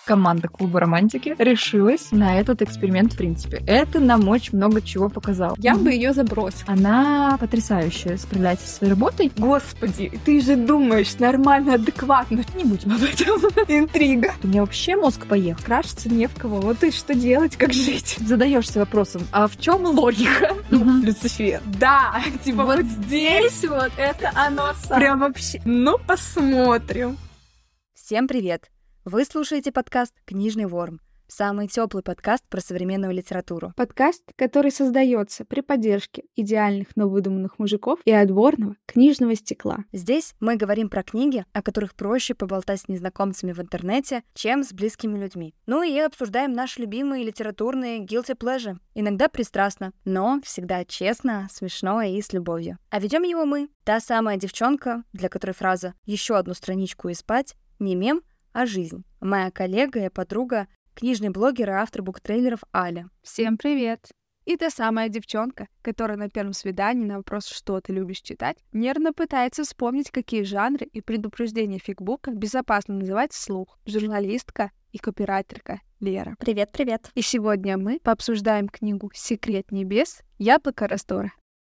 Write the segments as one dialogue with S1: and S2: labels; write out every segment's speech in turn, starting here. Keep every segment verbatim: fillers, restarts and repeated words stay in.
S1: команда Клуба Романтики решилась на этот эксперимент в принципе. Это нам очень много чего показало.
S2: Я бы ее забросила.
S1: Она потрясающая, справляется со своей работой.
S2: Господи, ты же думаешь нормально, адекватно.
S1: Не будем об этом.
S2: Интрига.
S1: У меня вообще мозг поехал.
S2: Крашиться не в кого. Вот и что делать, как жить?
S1: Задаешься вопросом, а в чем логика?
S2: Ну, Люцифер. Да, типа
S1: Вот
S2: вот здесь вот это оно самое. Прям вообще. Ну, посмотрим.
S3: Всем привет! Вы слушаете подкаст «Книжный ворм», самый теплый подкаст про современную литературу.
S2: Подкаст, который создается при поддержке идеальных, но выдуманных мужиков и отборного книжного стекла.
S3: Здесь мы говорим про книги, о которых проще поболтать с незнакомцами в интернете, чем с близкими людьми. Ну и обсуждаем наши любимые литературные guilty pleasure. Иногда пристрастно, но всегда честно, смешно и с любовью. А ведем его мы, та самая девчонка, для которой фраза «еще одну страничку и спать» не мем, а жизнь. Моя коллега и подруга, книжный блогер и автор буктрейлеров Аля.
S2: Всем привет! И та самая девчонка, которая на первом свидании на вопрос «что ты любишь читать?» нервно пытается вспомнить, какие жанры и предупреждения в фикбуках безопасно называть вслух. Журналистка и копирайтерка Лера.
S3: Привет-привет!
S2: И сегодня мы пообсуждаем книгу «Секрет небес. Яблоко раздора».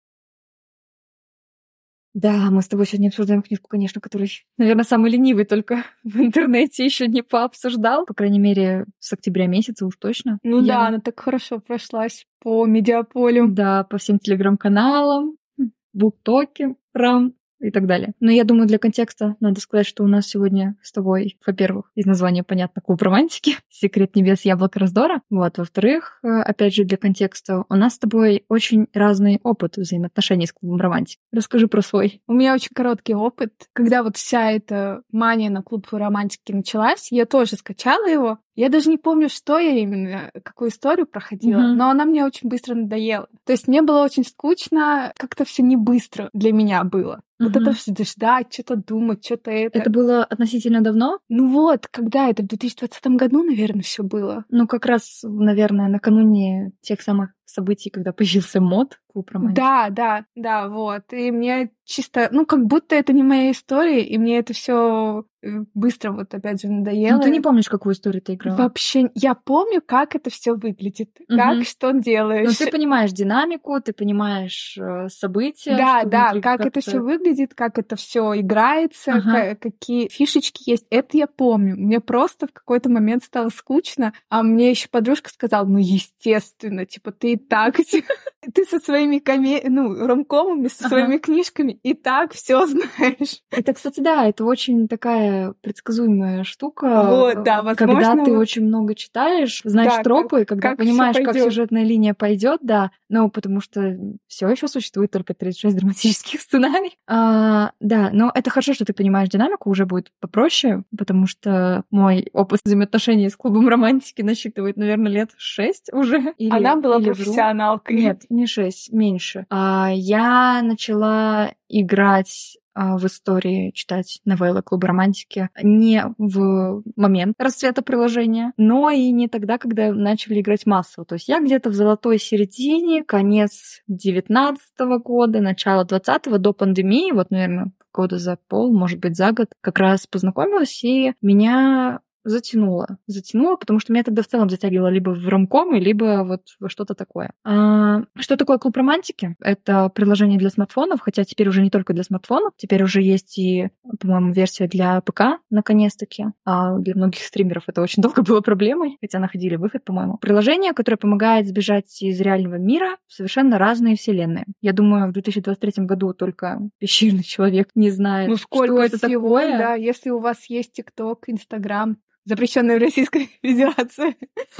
S1: Да, мы с тобой сегодня обсуждаем книжку, конечно, которую, наверное, самый ленивый только в интернете еще не пообсуждал. По крайней мере, с октября месяца уж точно.
S2: Ну
S1: Я...
S2: да, она так хорошо прошлась по медиаполю.
S1: Да, по всем телеграм-каналам, буктоке, рам и так далее. Но я думаю, для контекста надо сказать, что у нас сегодня с тобой, во-первых, из названия понятно, клуб романтики, «Секрет небес. Яблоко раздора». Вот, во-вторых, опять же, для контекста, у нас с тобой очень разный опыт взаимоотношений с клубом романтики. Расскажи про свой.
S2: У меня очень короткий опыт. Когда вот вся эта мания на клуб романтики началась, я тоже скачала его. Я даже не помню, что я именно, какую историю проходила, mm-hmm. но она мне очень быстро надоела. То есть мне было очень скучно, как-то все не быстро для меня было. Mm-hmm. Вот это все ждать, что-то думать, что-то это.
S1: Это было относительно давно?
S2: Ну вот, когда это? В две тысячи двадцатом году, наверное, все было.
S1: Ну как раз, наверное, накануне тех самых событий, когда появился мод клуб романтики.
S2: Да, да, да, вот. И мне чисто, ну, как будто это не моя история, и мне это все быстро вот опять же надоело.
S1: Ну, ты не помнишь, какую историю ты играла?
S2: Вообще, я помню, как это все выглядит, угу. как что делаешь.
S1: Ну, ты понимаешь динамику, ты понимаешь э, события.
S2: Да, да, как это все выглядит, как это все играется, ага. к- какие фишечки есть. Это я помню. Мне просто в какой-то момент стало скучно, а мне еще подружка сказала, ну, естественно, типа, ты и так, ты со своими коме... ну, ромкомами, со своими книжками и так все знаешь.
S1: Это, кстати, да, это очень такая предсказуемая штука.
S2: Вот, да, возможно.
S1: Когда ты очень много читаешь, знаешь да, тропы, как, когда как понимаешь, как сюжетная линия пойдет, да, ну, потому что все еще существует только тридцать шесть драматических сценариев. А, да, но это хорошо, что ты понимаешь динамику, уже будет попроще, потому что мой опыт взаимоотношений с клубом романтики насчитывает, наверное, лет шесть уже. Или,
S2: Она была
S1: или
S2: профессионалкой.
S1: Нет, не шесть, меньше. А, я начала играть в истории, читать новеллы клуба романтики не в момент расцвета приложения, но и не тогда, когда начали играть массово. То есть я где-то в золотой середине, конец девятнадцатого года, начало двадцатого, до пандемии, вот, наверное, года за пол, может быть, за год, как раз познакомилась, и меня затянуло. Затянуло, потому что меня тогда в целом затягивало либо в ромкомы, либо вот во что-то такое. А, что такое клуб романтики? Это приложение для смартфонов, хотя теперь уже не только для смартфонов, теперь уже есть и, по-моему, версия для ПК, наконец-таки. А для многих стримеров это очень долго было проблемой, хотя находили выход, по-моему. Приложение, которое помогает сбежать из реального мира в совершенно разные вселенные. Я думаю, в две тысячи двадцать третьем году только пещерный человек не знает,
S2: ну, сколько
S1: что это
S2: всего,
S1: такое.
S2: Да, если у вас есть ТикТок, Инстаграм, запрещенные в Российской Федерации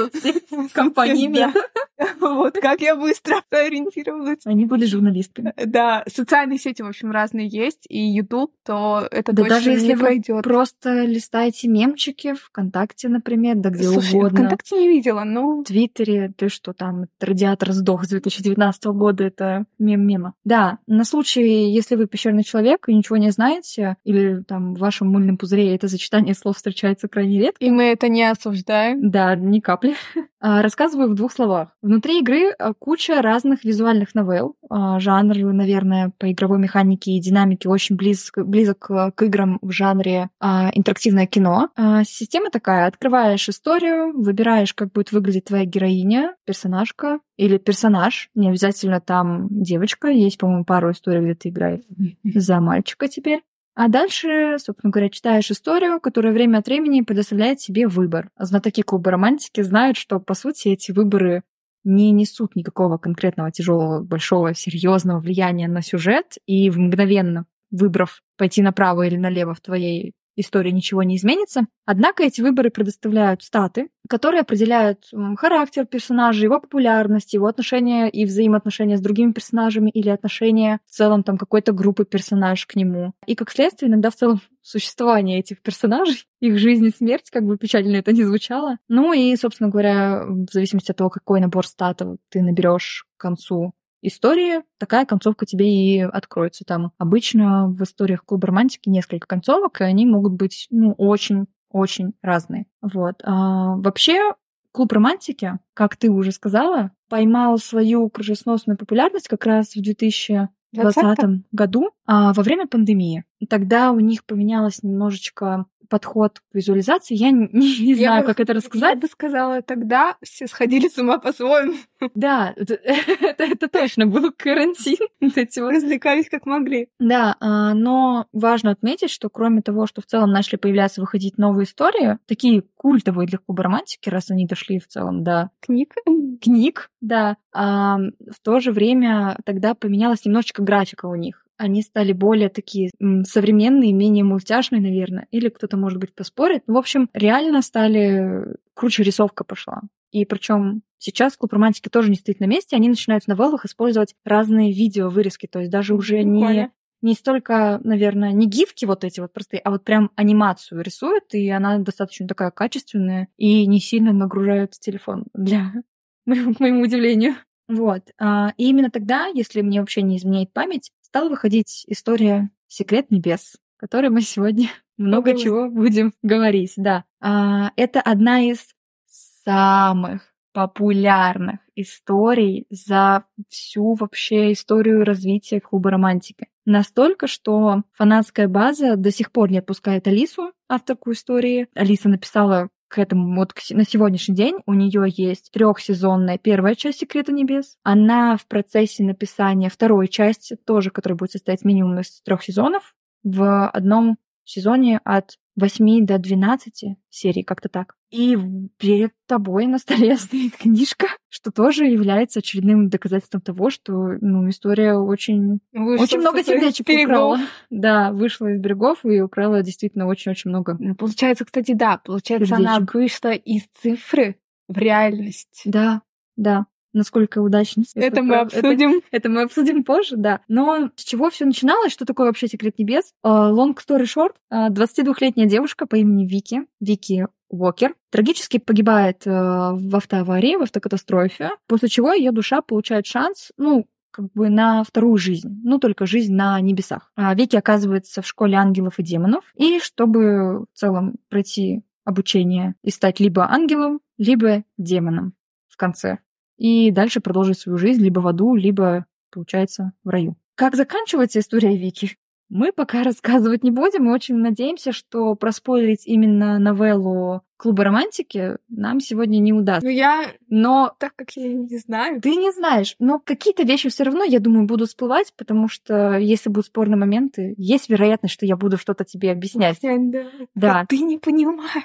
S1: компаниями.
S2: Вот как я быстро ориентировалась.
S1: Они были журналистками.
S2: Да, социальные сети, в общем, разные есть, и YouTube, то это
S1: да
S2: точно
S1: даже если
S2: не
S1: вы
S2: пройдет.
S1: Просто листаете мемчики ВКонтакте, например, да где
S2: Слушай,
S1: угодно.
S2: ВКонтакте не видела, но...
S1: В Твиттере, ты что там, радиатор сдох с две тысячи девятнадцатого года, это мем-мема. Да, на случай, если вы пещерный человек и ничего не знаете, или там в вашем мыльном пузыре это сочетание слов встречается крайне редко, секрет.
S2: И мы это не осуждаем.
S1: Да, ни капли. Рассказываю в двух словах. Внутри игры куча разных визуальных новелл. Жанр, наверное, по игровой механике и динамике очень близок, близок к играм в жанре интерактивное кино. Система такая. Открываешь историю, выбираешь, как будет выглядеть твоя героиня, персонажка или персонаж. Не обязательно там девочка. Есть, по-моему, пару историй, где ты играешь за мальчика теперь. А дальше, собственно говоря, читаешь историю, которая время от времени предоставляет тебе выбор. Знатоки клуба романтики знают, что, по сути, эти выборы не несут никакого конкретного тяжелого, большого, серьезного влияния на сюжет, и мгновенно выбрав пойти направо или налево в твоей истории ничего не изменится. Однако эти выборы предоставляют статы, которые определяют характер персонажа, его популярность, его отношения и взаимоотношения с другими персонажами или отношения в целом там какой-то группы персонажей к нему. И как следствие иногда в целом существование этих персонажей, их жизнь и смерть, как бы печально это ни звучало. Ну и, собственно говоря, в зависимости от того, какой набор статов ты наберешь к концу истории, такая концовка тебе и откроется. Там обычно в историях клуба романтики несколько концовок, и они могут быть, ну, очень-очень разные. Вот. А, вообще, клуб романтики, как ты уже сказала, поймал свою крышесносную популярность как раз в две тысячи двадцатом году а, во время пандемии. Тогда у них поменялось немножечко подход к визуализации. Я не, не знаю,
S2: бы,
S1: как это рассказать.
S2: Я бы сказала, тогда все сходили с ума по-своему.
S1: Да, это, это, это точно был карантин. Эти вот.
S2: Развлекались как могли.
S1: Да, но важно отметить, что кроме того, что в целом начали появляться, выходить новые истории, такие культовые для клуба романтики, раз они дошли в целом до
S2: книг,
S1: книг, да, а в то же время тогда поменялась немножечко графика у них. Они стали более такие современные, менее мультяшные, наверное. Или кто-то, может быть, поспорит. В общем, реально стали... Круче рисовка пошла. И причем сейчас клуб романтики тоже не стоит на месте. Они начинают в новеллах использовать разные видео-вырезки. То есть даже уже не, не столько, наверное, не гифки вот эти вот простые, а вот прям анимацию рисуют. И она достаточно такая качественная и не сильно нагружает телефон, для... к моему удивлению. Вот. И именно тогда, если мне вообще не изменяет память, стала выходить история «Секрет небес», о которой мы сегодня много
S2: Ого.
S1: чего будем говорить. Да. Это одна из самых популярных историй за всю вообще историю развития клуба романтики. Настолько, что фанатская база до сих пор не отпускает Алису, авторку истории. Алиса написала к этому вот на сегодняшний день. У нее есть трехсезонная первая часть «Секрета небес». Она в процессе написания второй части, тоже, которая будет состоять минимум из трех сезонов, в одном сезоне от восьми до двенадцати серий, как-то так. И перед тобой на столе стоит книжка, что тоже является очередным доказательством того, что, ну, история очень, очень много сердечек украла. Да, вышла из берегов и украла действительно очень-очень много.
S2: Получается, кстати, да, получается, сердечек. Она вышла из цифры в реальность.
S1: Да, да. Насколько удачно.
S2: Это мы обсудим.
S1: Это, это мы обсудим позже, да. Но с чего все начиналось? Что такое вообще «Секрет небес»? Uh, long story short, uh, двадцатидвухлетняя девушка по имени Вики, Вики Уокер, трагически погибает uh, в автоаварии, в автокатастрофе, после чего ее душа получает шанс, ну, как бы на вторую жизнь, ну, только жизнь на небесах. А Вики оказывается в школе ангелов и демонов, и чтобы в целом пройти обучение и стать либо ангелом, либо демоном в конце. И дальше продолжить свою жизнь либо в аду, либо, получается, в раю. Как заканчивается история Вики? Мы пока рассказывать не будем. Мы очень надеемся, что проспойлерить именно новеллу клуба романтики нам сегодня не удастся.
S2: Ну я...
S1: Но...
S2: Так как я не знаю.
S1: Ты не знаешь. Но какие-то вещи все равно, я думаю, будут всплывать, потому что если будут спорные моменты, есть вероятность, что я буду что-то тебе объяснять.
S2: Да.
S1: Да.
S2: Ты не понимаешь.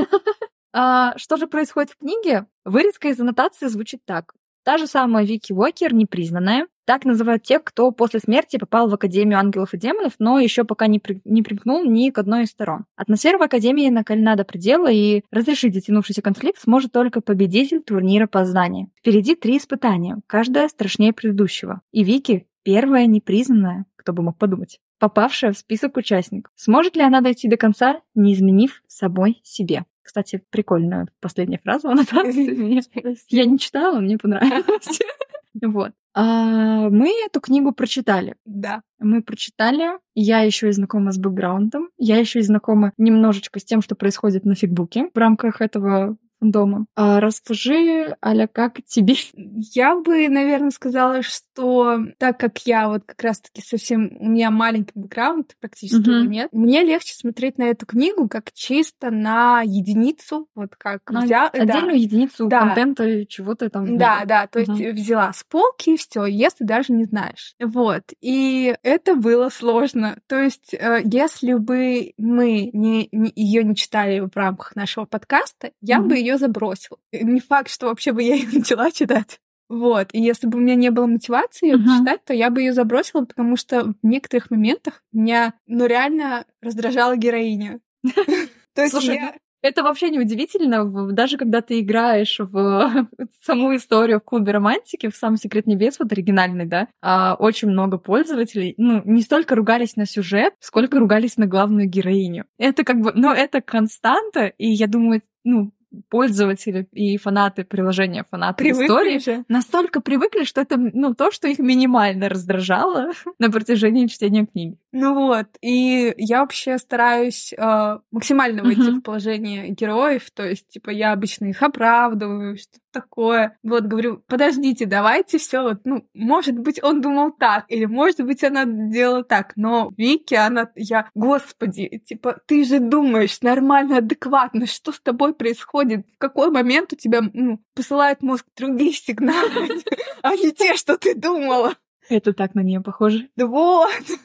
S1: А, что же происходит в книге? Вырезка из аннотации звучит так. Та же самая Вики Уокер, непризнанная. Так называют тех, кто после смерти попал в Академию ангелов и демонов, но еще пока не, при... не примкнул ни к одной из сторон. Атмосфера в Академии накалена до предела, и разрешить затянувшийся конфликт сможет только победитель турнира познания. Впереди три испытания, каждое страшнее предыдущего. И Вики первая непризнанная, кто бы мог подумать, попавшая в список участников. Сможет ли она дойти до конца, не изменив собой себе? Кстати, прикольная последняя фраза у нас. Я не читала, мне понравилось. Вот. А, мы эту книгу прочитали.
S2: Да.
S1: Мы прочитали. Я еще и знакома с бэкграундом. Я еще и знакома немножечко с тем, что происходит на фикбуке в рамках этого дома. А расскажи, Аля, как тебе?
S2: Я бы, наверное, сказала, что так как я вот как раз-таки совсем... У меня маленький бэкграунд, практически
S1: Мгм.
S2: его нет. Мне легче смотреть на эту книгу как чисто на единицу, вот как
S1: На
S2: взял... да.
S1: отдельную единицу
S2: Да.
S1: контента и чего ты там в
S2: Да,
S1: ней.
S2: да, то есть
S1: Мгм.
S2: взяла с полки и все, если даже не знаешь. Вот. И это было сложно. То есть, э, если бы мы не, не, ее не читали в рамках нашего подкаста, я бы
S1: Мгм.
S2: ее забросила. Не факт, что вообще бы я ее начала читать. Вот. И если бы у меня не было мотивации ее
S1: Мгм.
S2: читать, то я бы ее забросила, потому что в некоторых моментах меня, ну, реально раздражала героиня. То есть
S1: Слушай,
S2: я...
S1: это вообще не удивительно, в- даже когда ты играешь в саму историю в клубе романтики, в сам «Секрет небес», вот оригинальный, да, а, очень много пользователей, ну, не столько ругались на сюжет, сколько ругались на главную героиню. Это как бы, ну, это константа, и я думаю, ну, пользователи и фанаты приложения, фанаты
S2: Привыкли
S1: истории
S2: же.
S1: настолько привыкли, что это, ну, то, что их минимально раздражало на протяжении чтения книги.
S2: Ну вот, и я вообще стараюсь э, максимально войти
S1: Мгм.
S2: в положение героев, то есть, типа, я обычно их оправдываю, что-то такое. Вот, говорю, подождите, давайте все вот, ну, может быть, он думал так, или, может быть, она делала так, но Вики, она, я, господи, типа, ты же думаешь нормально, адекватно, что с тобой происходит, в какой момент у тебя, ну, посылает мозг другие сигналы, а не те, что ты думала.
S1: Это так на нее похоже.
S2: Да вот.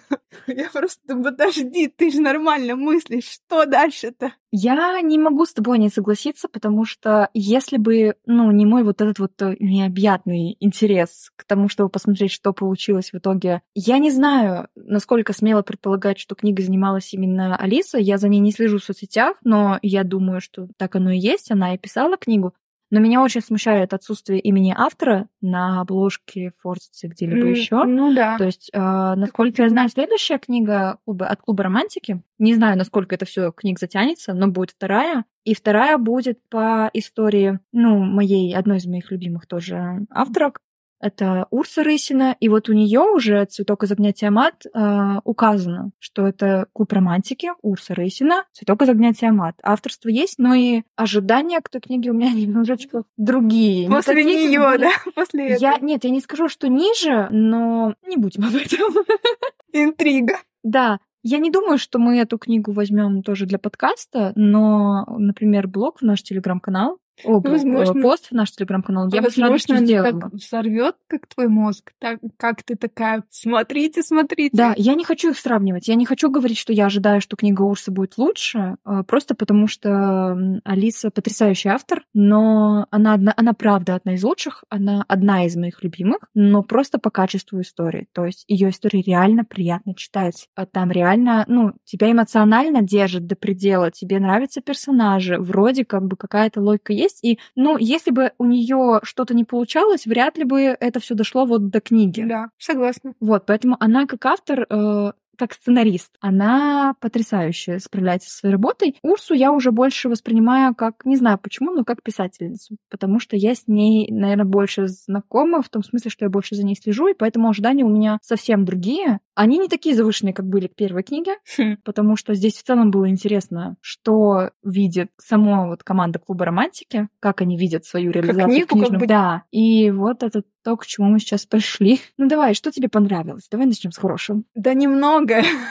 S2: Я просто, подожди, ты же нормально мыслишь, что дальше-то?
S1: Я не могу с тобой не согласиться, потому что если бы, ну, не мой вот этот вот э, необъятный интерес к тому, чтобы посмотреть, что получилось в итоге, я не знаю, насколько смело предполагать, что книга занималась именно Алиса. Я за ней не слежу в соцсетях, но я думаю, что так оно и есть. Она и писала книгу. Но меня очень смущает отсутствие имени автора на обложке, форзаце, где-либо
S2: М,
S1: еще.
S2: Ну да.
S1: То есть, э, насколько я знаю, следующая книга клуба- от клуба романтики, не знаю, насколько это все книг затянется, но будет вторая. И вторая будет по истории, ну, моей, одной из моих любимых тоже авторок. Это Урса Рысина, и вот у нее уже «Цветок из огня Тиамат» э, указано, что это клуб романтики, Урса Рысина, «Цветок из огня Тиамат». Авторство есть, но и ожидания к той книге у меня немножечко другие. Не
S2: После
S1: такие, как
S2: нее,
S1: были.
S2: да, после
S1: Я,
S2: этого.
S1: нет, я не скажу, что ниже, но не будем об этом.
S2: Интрига.
S1: Да, я не думаю, что мы эту книгу возьмем тоже для подкаста, но, например, блог в наш телеграм-канал, о, блог, э,
S2: Возможно,
S1: пост в наш телеграм-канал, я бы с радостью
S2: возможно, она
S1: сделала.
S2: так взорвет, как твой мозг, так как ты такая, смотрите, смотрите.
S1: Да, я не хочу их сравнивать. Я не хочу говорить, что я ожидаю, что книга Урсы будет лучше, э, просто потому что м, Алиса потрясающий автор, но она, одна, она правда одна из лучших, она одна из моих любимых, но просто по качеству истории. То есть ее истории реально приятно читать. А Там реально, ну, тебя эмоционально держит до предела, тебе нравятся персонажи, вроде как бы какая-то логика есть. И, ну, если бы у нее что-то не получалось, вряд ли бы это все дошло вот до книги.
S2: Да, согласна.
S1: Вот, поэтому она как автор, э, как сценарист, она потрясающе справляется со своей работой. Урсу я уже больше воспринимаю как, не знаю почему, но как писательницу, потому что я с ней, наверное, больше знакома, в том смысле, что я больше за ней слежу, и поэтому ожидания у меня совсем другие. Они не такие завышенные, как были к первой книге,
S2: Хм.
S1: потому что здесь в целом было интересно, что видит сама вот команда клуба романтики, как они видят свою реализацию
S2: книгу,
S1: в книжном.
S2: как бы.
S1: Да, и вот это то, к чему мы сейчас пришли. Ну давай, что тебе понравилось? Давай начнем с хорошего.
S2: Да немного.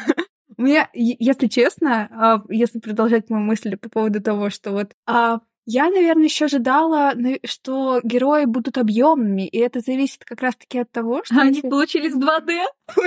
S2: У меня, е- если честно, а, если продолжать мою мысль по поводу того, что вот а, я, наверное, еще ожидала, на- что герои будут объемными, и это зависит как раз-таки от того, что
S1: Они
S2: если-
S1: получились два дэ?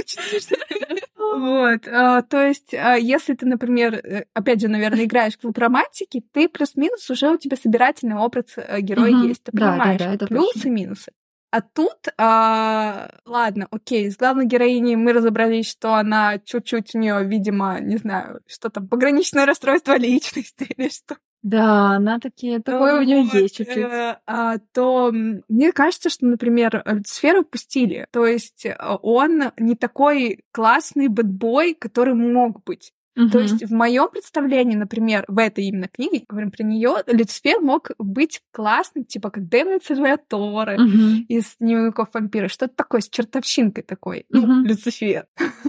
S2: Вот, а, то есть, а, если ты, например, э, опять же, наверное, играешь в клуб романтики, ты плюс-минус уже у тебя собирательный образ э, героя
S1: Мгм.
S2: есть, ты
S1: Да, да,
S2: понимаешь
S1: да, это
S2: плюсы
S1: точно.
S2: и минусы. А тут, а, ладно, окей, с главной героиней мы разобрались, что она чуть-чуть у нее, видимо, не знаю, что там, пограничное расстройство личности или что.
S1: Да, она такие, такое у нее
S2: Вот,
S1: есть чуть-чуть.
S2: э, а, то м, мне кажется, что, например, Люцифера упустили. То есть э, он не такой классный бэтбой, который мог быть. Угу. То есть в моем представлении, например, в этой именно книге, говорим про нее, Люцифер мог быть классным, типа как Демон Сальваторе
S1: угу.
S2: из Дневников вампира, что-то такое с чертовщинкой такой, ну,
S1: угу.
S2: Люцифер.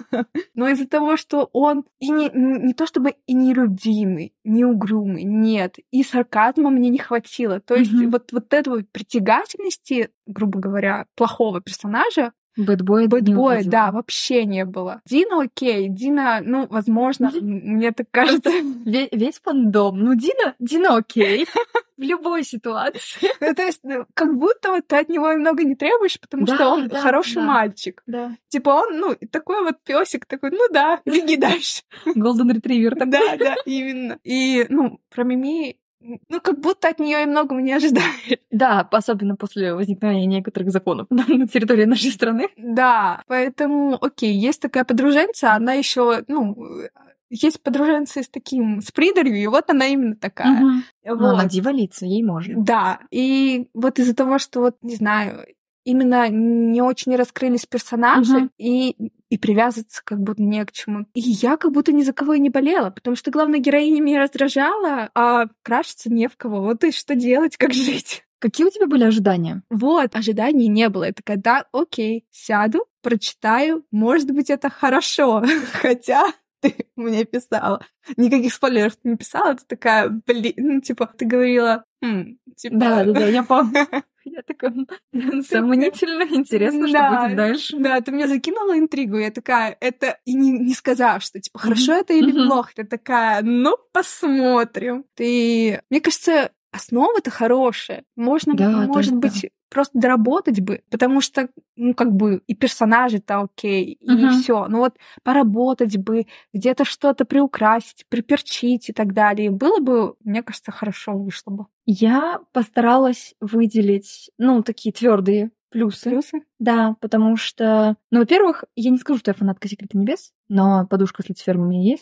S2: Но из-за того, что он и не, не то чтобы и не любимый, не угрюмый, нет, и сарказма мне не хватило. То есть угу. вот, вот этой вот притягательности, грубо говоря, плохого персонажа,
S1: Бэтбоя,
S2: Бэтбоя, да, вообще не было. Дина окей, Дина, ну, возможно, мне так кажется.
S1: Весь фандом. Ну, Дина, Дина окей. В любой ситуации.
S2: Ну, то есть, как будто вот ты от него немного не требуешь, потому да, что он да, хороший да. мальчик.
S1: Да.
S2: Типа он, ну, такой вот песик такой, ну да, беги дальше.
S1: Голден ретривер такой.
S2: Да, да, именно. И, ну, про Мими, ну, как будто от нее и многого не ожидаешь.
S1: Да, особенно после возникновения некоторых законов на территории нашей страны.
S2: Да, поэтому, окей, есть такая подруженца, она еще, ну, есть подруженцы с таким, с придарью, и вот она именно такая.
S1: Угу.
S2: Вот.
S1: Но она дьяволица, ей можно.
S2: Да, и вот из-за того, что вот, не знаю, именно не очень раскрылись персонажи, угу. и, и привязываться как будто не к чему. И я как будто ни за кого и не болела, потому что главная героиня меня раздражала, а крашиться не в кого. Вот и что делать, как жить?
S1: Какие у тебя были ожидания?
S2: Вот, ожиданий не было. Я такая, да, окей, сяду, прочитаю, может быть, это хорошо. Хотя ты мне писала. Никаких спойлеров ты не писала, ты такая, блин, ну, типа, ты говорила, хм, типа...
S1: Да, да, да, я помню. Я такая, сомнительно, интересно, что будет дальше.
S2: Да, ты меня закинула интригу, я такая, это, и не, не сказав, что, типа, хорошо это или плохо, ты такая, ну, посмотрим. Ты, мне кажется, основа-то хорошая. Можно,
S1: да,
S2: может
S1: да,
S2: быть,
S1: да.
S2: просто доработать бы, потому что, ну, как бы, и персонажи-то окей, и
S1: uh-huh.
S2: все. Ну вот поработать бы, где-то что-то приукрасить, приперчить и так далее. Было бы, мне кажется, хорошо вышло бы.
S1: Я постаралась выделить, ну, такие твердые плюсы.
S2: Плюсы?
S1: Да, потому что, ну, во-первых, я не скажу, что я фанатка «Секрета небес», но подушка с Люцифером у меня есть.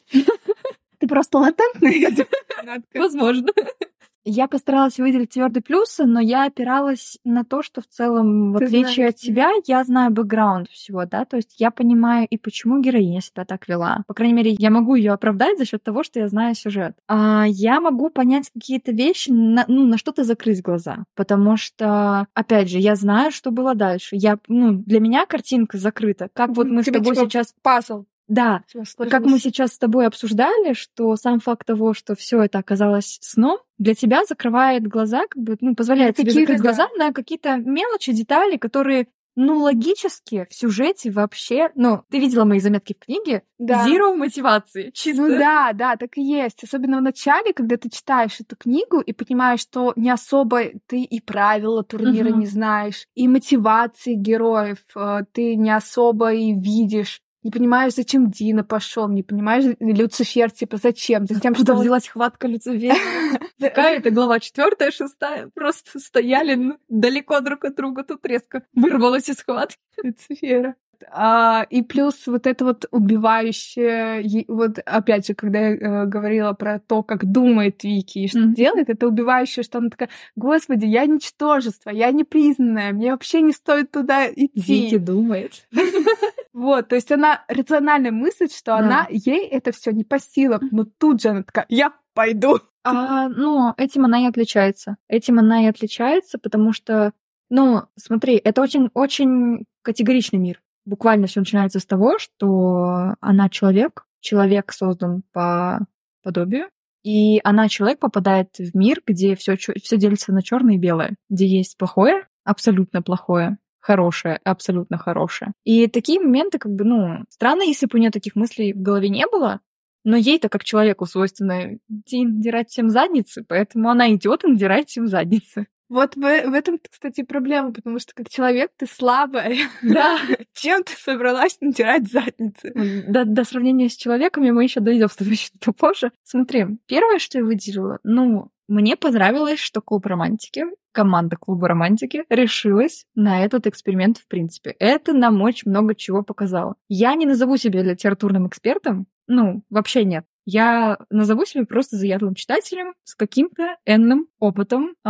S2: Ты просто латентная фанатка.
S1: Возможно. Я постаралась выделить твердые плюсы, но я опиралась на то, что в целом, в
S2: Ты
S1: отличие
S2: знаешь,
S1: от тебя, я знаю бэкграунд всего, да, то есть я понимаю и почему героиня себя так вела. По крайней мере, я могу ее оправдать за счет того, что я знаю сюжет. А я могу понять какие-то вещи, на, ну, на что-то закрыть глаза, потому что, опять же, я знаю, что было дальше. Я, ну, для меня картинка закрыта. Как вот мы
S2: Тебе
S1: с тобой
S2: типа
S1: сейчас...
S2: пазл.
S1: Да, как мы сейчас с тобой обсуждали, что сам факт того, что все это оказалось сном, для тебя закрывает глаза, как бы, ну, позволяет тебе закрыть глаза на какие-то мелочи, детали, которые, ну, логически в сюжете вообще... Ну, ты видела мои заметки в книге?
S2: Да.
S1: Zero мотивации, чисто.
S2: Ну да, да, так и есть. Особенно в начале, когда ты читаешь эту книгу и понимаешь, что не особо ты и правила турнира uh-huh. не знаешь, и мотивации героев ты не особо и видишь. Не понимаешь, зачем Дина пошел, не понимаешь, Люцифер, типа, зачем? Затем,
S1: Откуда
S2: что
S1: взялась хватка Люцифера? Какая это глава четвертая, шестая? Просто стояли далеко друг от друга, тут резко вырвалась из хватки
S2: Люцифера. А, и плюс вот это вот убивающее, вот опять же, когда я э, говорила про то, как думает Вики и что mm-hmm. делает, это убивающее, что она такая, господи, я ничтожество, я непризнанная, мне вообще не стоит туда идти.
S1: Вики думает.
S2: Вот, то есть она рационально мыслит, что да. она, ей это все не по силам, но тут же она такая, я пойду.
S1: А, ну, этим она и отличается. Этим она и отличается, потому что, ну, смотри, это очень-очень категоричный мир. Буквально все начинается с того, что она человек, человек создан по подобию, и она, человек, попадает в мир, где все все делится на черное и белое, где есть плохое, абсолютно плохое, хорошее, абсолютно хорошее. И такие моменты, как бы, ну, странно, если бы у нее таких мыслей в голове не было, но ей-то, как человеку, свойственно идти надирать всем задницы, поэтому она идет и надирает всем задницы.
S2: Вот в, в этом, кстати, проблема, потому что как человек ты слабая.
S1: Да.
S2: Чем ты собралась натирать задницы?
S1: До, до сравнения с человеками мы еще дойдем с тобой чуть попозже. Смотри, первое, что я выделила, ну, мне понравилось, что клуб романтики, команда клуба романтики решилась на этот эксперимент в принципе. Это нам очень много чего показало. Я не назову себя литературным экспертом, ну, вообще нет. Я назову себя просто заядлым читателем с каким-то энным опытом э,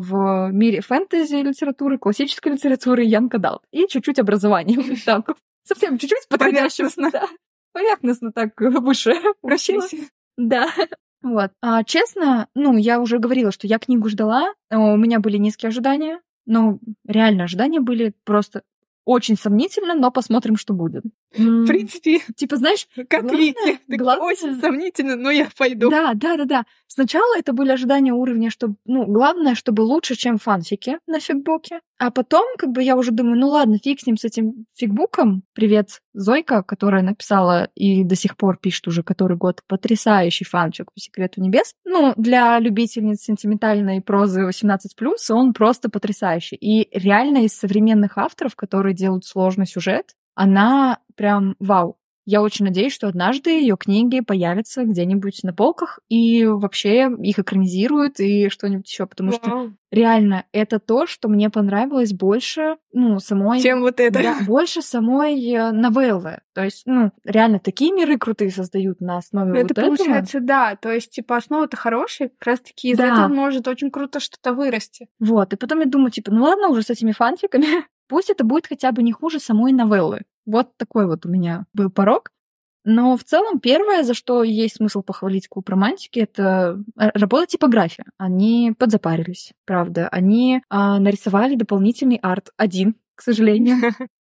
S1: в мире фэнтези литературы, классической литературы, янг адалт и чуть-чуть образованием. Так, совсем чуть-чуть подходящим. Да. поверхностно так выше просила. Да. Вот. А, честно, ну, я уже говорила, что я книгу ждала, у меня были низкие ожидания, но реально ожидания были просто очень сомнительно, но посмотрим, что будет.
S2: В принципе,
S1: типа, знаешь,
S2: как видите, главное... очень сомнительно, но я пойду.
S1: Да, да, да, да. Сначала это были ожидания уровня, что, ну, главное, чтобы лучше, чем фанфики на фигбуке. А потом, как бы, я уже думаю, ну ладно, фиг с ним, с этим фигбуком. Привет, Зойка, которая написала и до сих пор пишет уже который год потрясающий фанфик по «Секрету небес». Ну, для любительниц сентиментальной прозы восемнадцать плюс он просто потрясающий. И реально из современных авторов, которые делают сложный сюжет, она прям вау. Я очень надеюсь, что однажды ее книги появятся где-нибудь на полках и вообще их экранизируют и что-нибудь еще, потому Вау. Что реально это то, что мне понравилось больше, ну, самой...
S2: Чем вот это.
S1: Да, больше самой новеллы. То есть, ну, реально такие миры крутые создают на основе
S2: это
S1: вот этого.
S2: Это получается, да. То есть, типа, основа-то хорошая, как раз-таки из да. этого может очень круто что-то вырасти.
S1: Вот, и потом я думаю, типа, ну ладно уже с этими фанфиками, пусть это будет хотя бы не хуже самой новеллы. Вот такой вот у меня был порог. Но в целом первое, за что есть смысл похвалить клуб романтики, это работа типография. Они подзапарились, правда. Они а, нарисовали дополнительный арт один, к сожалению.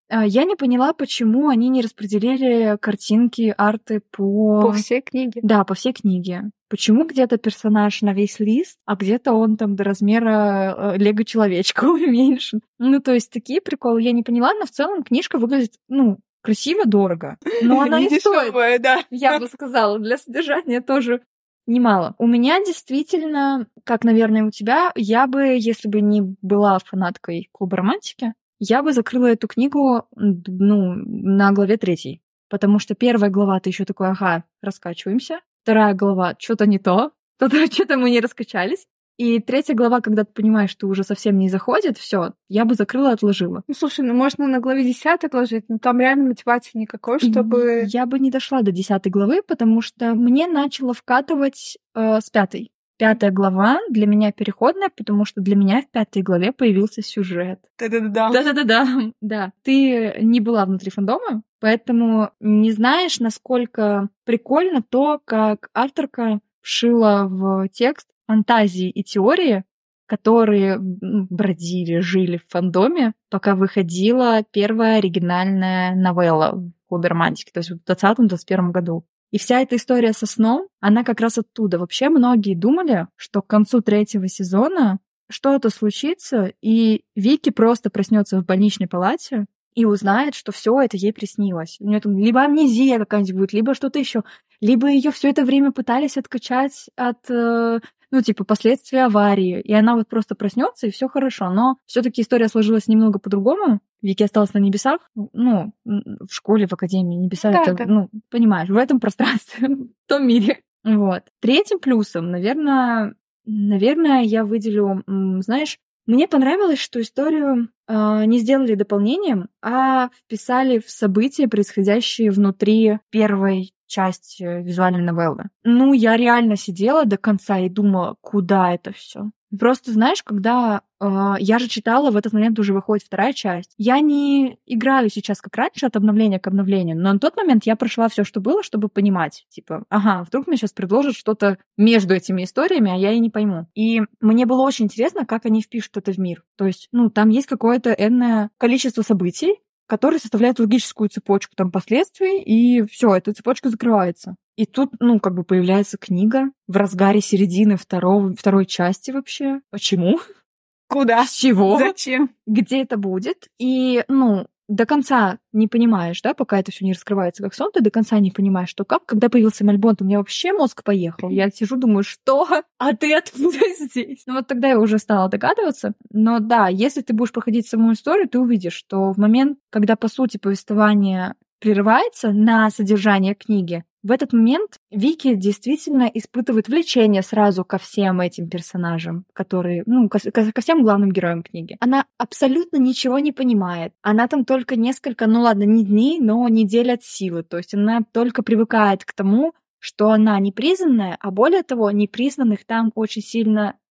S1: Я не поняла, почему они не распределили картинки, арты по...
S2: По всей книге.
S1: Да, по всей книге. Почему где-то персонаж на весь лист, а где-то он там до размера лего-человечка уменьшен? Ну, то есть такие приколы я не поняла, но в целом книжка выглядит, ну, красиво, дорого. Но она и стоит,
S2: да.
S1: Я бы сказала, для содержания тоже немало. У меня действительно, как, наверное, у тебя, я бы, если бы не была фанаткой клуба романтики, я бы закрыла эту книгу, ну, на главе третьей. Потому что первая глава, ты еще такой, ага, раскачиваемся. Вторая глава, что-то не то, что-то мы не раскачались. И третья глава, когда ты понимаешь, что уже совсем не заходит, все, я бы закрыла, отложила.
S2: Ну, слушай, ну можно на главе десятой отложить, но там реально мотивации никакой, чтобы...
S1: Я бы не дошла до десятой главы, потому что мне начало вкатывать э, с пятой. Пятая глава для меня переходная, потому что для меня в пятой главе появился сюжет.
S2: Да-да-да.
S1: Да-да-да. Да. Ты не была внутри фандома, поэтому не знаешь, насколько прикольно то, как авторка вшила в текст фантазии и теории, которые бродили, жили в фандоме, пока выходила первая оригинальная новелла в клубе романтики, то есть в двадцатом-двадцать первом году. И вся эта история со сном, она как раз оттуда. Вообще многие думали, что к концу третьего сезона что-то случится, и Вики просто проснется в больничной палате и узнает, что все это ей приснилось. У нее там либо амнезия какая-нибудь будет, либо что-то еще, либо ее все это время пытались откачать от, ну, типа, последствий аварии, и она вот просто проснется, и все хорошо. Но все-таки история сложилась немного по-другому. Вики осталась на небесах, ну, в школе, в академии. Небеса да, это, да. ну, понимаешь, в этом пространстве, в том мире. Вот. Третьим плюсом, наверное, наверное, я выделю, знаешь, мне понравилось, что историю э, не сделали дополнением, а вписали в события, происходящие внутри первой части визуальной новеллы. Ну, я реально сидела до конца и думала, куда это все. Просто, знаешь, когда э, я же читала, в этот момент уже выходит вторая часть. Я не играю сейчас как раньше от обновления к обновлению, но на тот момент я прошла все, что было, чтобы понимать, типа, ага, вдруг мне сейчас предложат что-то между этими историями, а я и не пойму. И мне было очень интересно, как они впишут это в мир. То есть, ну, там есть какое-то энное количество событий, которые составляют логическую цепочку там последствий, и все, эта цепочка закрывается. И тут, ну, как бы появляется книга в разгаре середины второго, второй части вообще. Почему?
S2: Куда?
S1: Чего?
S2: Зачем?
S1: Где это будет? И, ну, до конца не понимаешь, да, пока это все не раскрывается как сон, ты до конца не понимаешь, что как. Когда появился Мальбонт, у меня вообще мозг поехал. Я сижу, думаю, что? А ты откуда здесь? Ну вот тогда я уже стала догадываться. Но да, если ты будешь проходить саму историю, ты увидишь, что в момент, когда, по сути, повествование прерывается на содержание книги, в этот момент Вики действительно испытывает влечение сразу ко всем этим персонажам, которые, ну, ко, ко всем главным героям книги. Она абсолютно ничего не понимает. Она там только несколько, ну ладно, не дней, но недель от силы. То есть она только привыкает к тому, что она непризнанная, а более того, непризнанных там очень сильно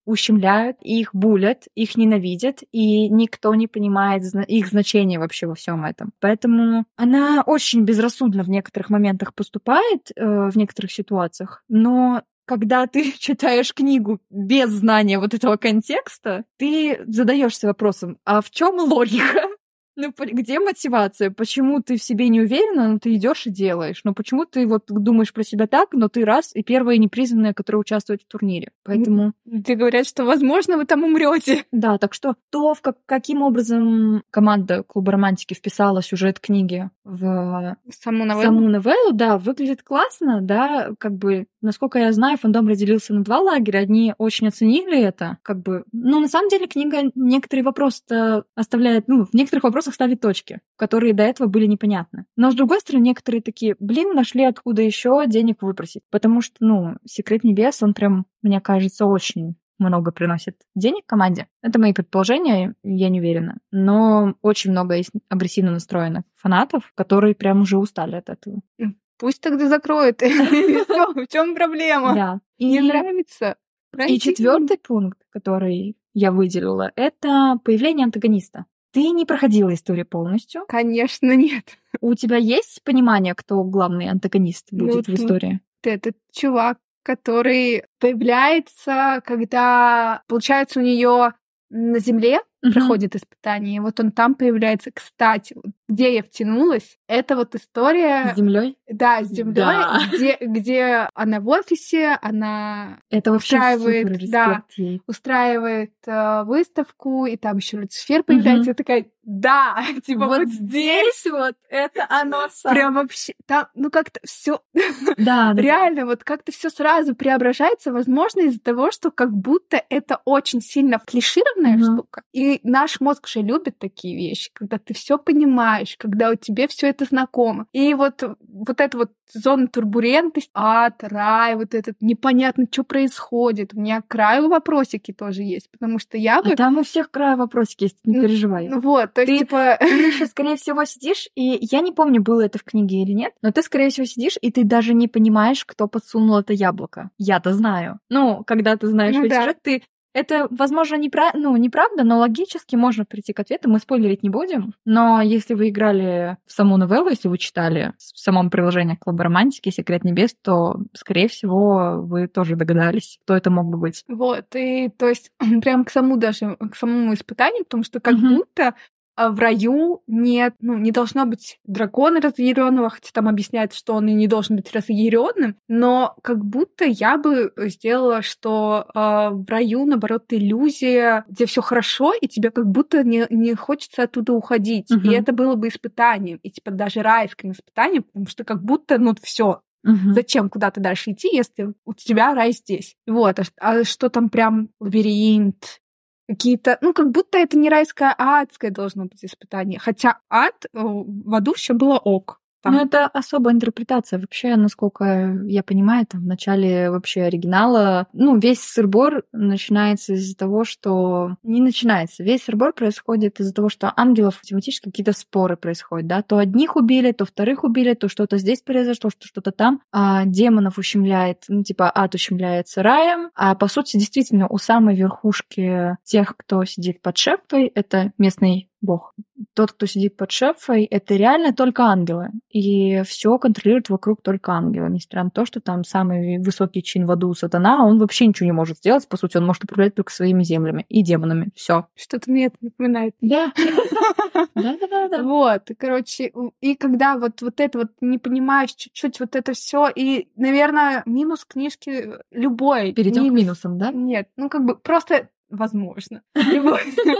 S1: ущемляют, их булят, их ненавидят, и никто не понимает их значение вообще во всем этом. Поэтому она очень безрассудно в некоторых моментах поступает, э, в некоторых ситуациях, но когда ты читаешь книгу без знания вот этого контекста, ты задаешься вопросом, а в чем логика? Ну, где мотивация? Почему ты в себе не уверена, но ты идешь и делаешь? Но почему ты вот думаешь про себя так, но ты раз и первая непризнанная, которая участвует в турнире? Поэтому...
S2: Тебе говорят, что, возможно, вы там умрете.
S1: Да, так что то, в как, каким образом команда Клуба Романтики вписала сюжет книги в
S2: саму новеллу.
S1: саму новеллу, да, выглядит классно, да, как бы, насколько я знаю, фандом разделился на два лагеря. Одни очень оценили это, как бы... Ну, на самом деле, книга некоторые вопросы оставляет, ну, в некоторых вопросах ставит точки, которые до этого были непонятны. Но, с другой стороны, некоторые такие, блин, нашли откуда еще денег выпросить. Потому что, ну, «Секрет небес», он прям, мне кажется, очень много приносит денег команде. Это мои предположения, я не уверена. Но очень много есть агрессивно настроенных фанатов, которые прям уже устали от этого.
S2: Пусть тогда закроют. В чем проблема?
S1: Да.
S2: Не нравится.
S1: И четвертый пункт, который я выделила, это появление антагониста. Ты не проходила историю полностью?
S2: Конечно, нет.
S1: У тебя есть понимание, кто главный антагонист будет ну, в истории?
S2: Этот чувак, который появляется, когда, получается, у нее на земле uh-huh. проходит испытание. И вот он там появляется. Кстати, где я втянулась, это вот история...
S1: С землей?
S2: Да, с землей, да. Где, где она в офисе, она
S1: это
S2: устраивает,
S1: супер,
S2: да,
S1: ей.
S2: устраивает э, выставку, и там еще Люцифер появляется. Uh-huh. Я такая, да, типа
S1: вот,
S2: вот
S1: здесь вот это оно самое.
S2: Прям вообще, там, ну как-то все,
S1: да,
S2: реально, вот как-то все сразу преображается, возможно, из-за того, что как будто это очень сильно клишированная uh-huh. штука, и наш мозг же любит такие вещи, когда ты все понимаешь, когда у тебя все это знакомо, и вот вот эта вот зона турбулентности, ад, рай, вот этот непонятно, что происходит. У меня к краю вопросики тоже есть, потому что я бы...
S1: А там у всех краю вопросики есть, не переживай.
S2: Ну вот, то есть,
S1: ты,
S2: типа...
S1: Ты еще, скорее всего, сидишь, и я не помню, было это в книге или нет, но ты, скорее всего, сидишь, и ты даже не понимаешь, кто подсунул это яблоко. Я-то знаю. Ну, когда ты знаешь
S2: ну,
S1: весь
S2: да.
S1: сюжет, ты... Это, возможно, непра... ну, неправда, но логически можно прийти к ответу. Мы спойлерить не будем. Но если вы играли в саму новеллу, если вы читали в самом приложении Клуба Романтики «Секрет небес», то, скорее всего, вы тоже догадались, кто это мог бы быть.
S2: Вот, и то есть прям к самому даже, к самому испытанию, потому что как mm-hmm. будто в раю нет, ну, не должно быть дракона разъяренного, хотя там объясняется, что он и не должен быть разъяренным, но как будто я бы сделала, что э, в раю, наоборот, иллюзия, где все хорошо, и тебе как будто не, не хочется оттуда уходить. Uh-huh. И это было бы испытанием, и типа даже райским испытанием, потому что как будто, ну, все. Uh-huh. Зачем куда-то дальше идти, если у тебя рай здесь? Вот, а, а что там прям лабиринт, какие-то, ну, как будто это не райское, а адское должно быть испытание. Хотя ад в аду все было ок.
S1: Там. Ну, это особая интерпретация. Вообще, насколько я понимаю, там в начале вообще оригинала, ну, весь сыр-бор начинается из-за того, что... Не начинается. Весь сыр-бор происходит из-за того, что ангелов тематически какие-то споры происходят, да. То одних убили, то вторых убили, то что-то здесь произошло, что что-то там. А демонов ущемляет, ну, типа, ад ущемляется раем. А по сути, действительно, у самой верхушки тех, кто сидит под шефой, это местный бог. Тот, кто сидит под шефой, это реально только ангелы. И все контролирует вокруг только ангелы. Несмотря на то, что там самый высокий чин в аду сатана, он вообще ничего не может сделать. По сути, он может управлять только своими землями и демонами. Все.
S2: Что-то мне это напоминает.
S1: Да. Да-да-да.
S2: Вот, короче, и когда вот, вот это вот не понимаешь чуть-чуть вот это все, и, наверное, минус книжки любой.
S1: Перейдем к минусам, да?
S2: Нет, ну как бы просто... Возможно. Любой,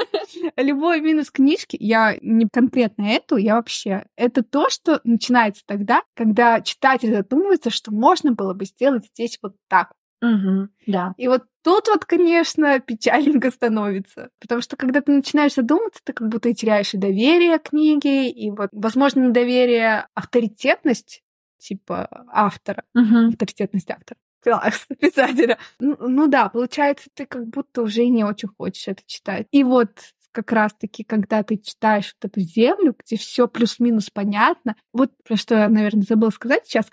S2: любой минус книжки, я не конкретно эту, я вообще... Это то, что начинается тогда, когда читатель задумывается, что можно было бы сделать здесь вот так.
S1: Угу, да.
S2: И вот тут вот, конечно, печальненько становится. Потому что когда ты начинаешь задумываться, ты как будто и теряешь и доверие к книге, и вот, возможно, недоверие, авторитетность, типа автора,
S1: угу.
S2: авторитетность автора. Класс, писателя. Ну, ну да, получается, ты как будто уже не очень хочешь это читать. И вот как раз-таки, когда ты читаешь вот эту землю, где все плюс-минус понятно, вот про что я, наверное, забыла сказать, сейчас скажу.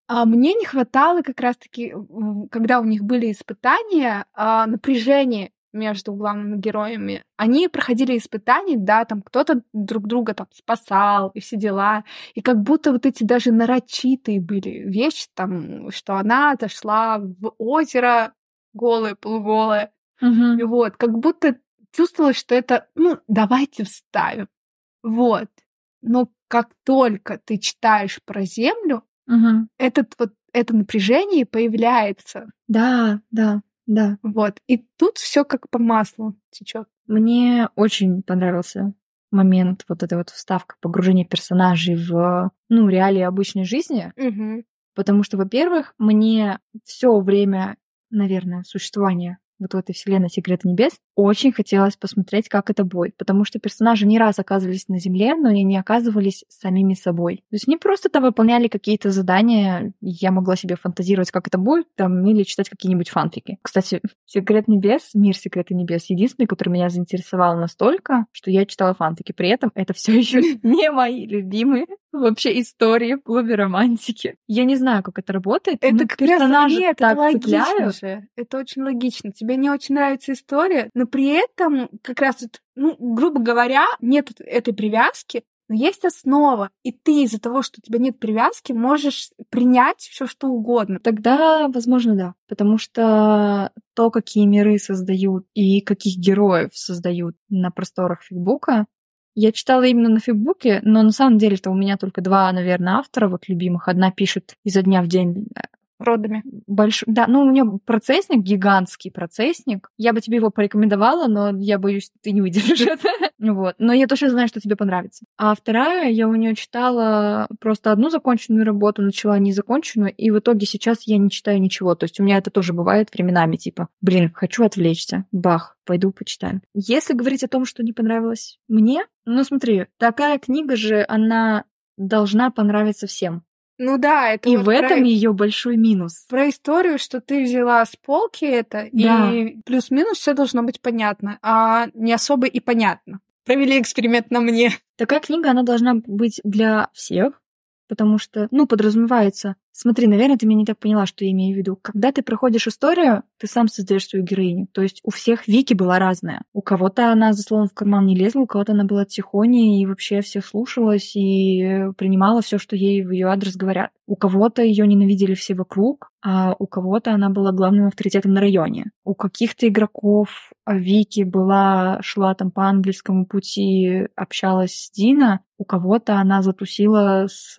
S2: А мне не хватало как раз-таки, когда у них были испытания, напряжения между главными героями. Они проходили испытания, да, там кто-то друг друга там спасал и все дела. И как будто вот эти даже нарочитые были вещи, там, что она отошла в озеро голая, полуголая.
S1: Угу.
S2: И вот, как будто чувствовалось, что это, ну, давайте вставим. Вот. Но как только ты читаешь про Землю,
S1: угу.
S2: этот вот, это напряжение появляется.
S1: Да, да. Да.
S2: Вот. И тут все как по маслу течет.
S1: Мне очень понравился момент вот этой вот вставка погружения персонажей в, ну, реалии обычной жизни.
S2: Угу.
S1: Потому что, во-первых, мне все время, наверное, существования вот в этой вселенной «Секреты небес» очень хотелось посмотреть, как это будет, потому что персонажи не раз оказывались на Земле, но они не оказывались самими собой. То есть они просто там выполняли какие-то задания, я могла себе фантазировать, как это будет, там, или читать какие-нибудь фанфики. Кстати, «Секрет небес», «Мир Секреты небес» единственный, который меня заинтересовал настолько, что я читала фанфики. При этом это все еще не мои любимые вообще истории в клубе романтики. Я не знаю, как это работает.
S2: Это
S1: но
S2: как
S1: персонажи
S2: раз
S1: так
S2: это логично
S1: цепляют.
S2: же. Это очень логично. Тебе не очень нравится история, но при этом как раз, вот, ну, грубо говоря, нет этой привязки, но есть основа. И ты из-за того, что у тебя нет привязки, можешь принять все что угодно.
S1: Тогда, возможно, да. Потому что то, какие миры создают и каких героев создают на просторах фигбука, я читала именно на фигбуке, но на самом деле-то у меня только два, наверное, автора вот любимых. Одна пишет изо дня в день
S2: родами.
S1: Большой, да, ну у нее процессник, гигантский процессник. Я бы тебе его порекомендовала, но я боюсь, ты не выдержишь это. Вот. Но я точно знаю, что тебе понравится. А вторая, я у нее читала просто одну законченную работу, начала незаконченную, и в итоге сейчас я не читаю ничего. То есть у меня это тоже бывает временами, типа, блин, хочу отвлечься, бах, пойду почитаю. Если говорить о том, что не понравилось мне, ну смотри, такая книга же, она должна понравиться всем.
S2: Ну да, это
S1: и
S2: вот
S1: в этом
S2: про...
S1: ее большой минус.
S2: Про историю, что ты взяла с полки это,
S1: да.
S2: и плюс-минус все должно быть понятно, а не особо и понятно. Провели эксперимент на мне.
S1: Такая книга, она должна быть для всех, потому что, ну, подразумевается. Смотри, наверное, ты меня не так поняла, что я имею в виду. Когда ты проходишь историю, ты сам создаешь свою героиню. То есть у всех Вики была разная. У кого-то она за словом в карман не лезла, у кого-то она была тихоней и вообще всех слушалась и принимала все, что ей в ее адрес говорят. У кого-то ее ненавидели все вокруг, а у кого-то она была главным авторитетом на районе. У каких-то игроков Вики была, шла там по ангельскому пути, общалась с Дина, у кого-то она затусила с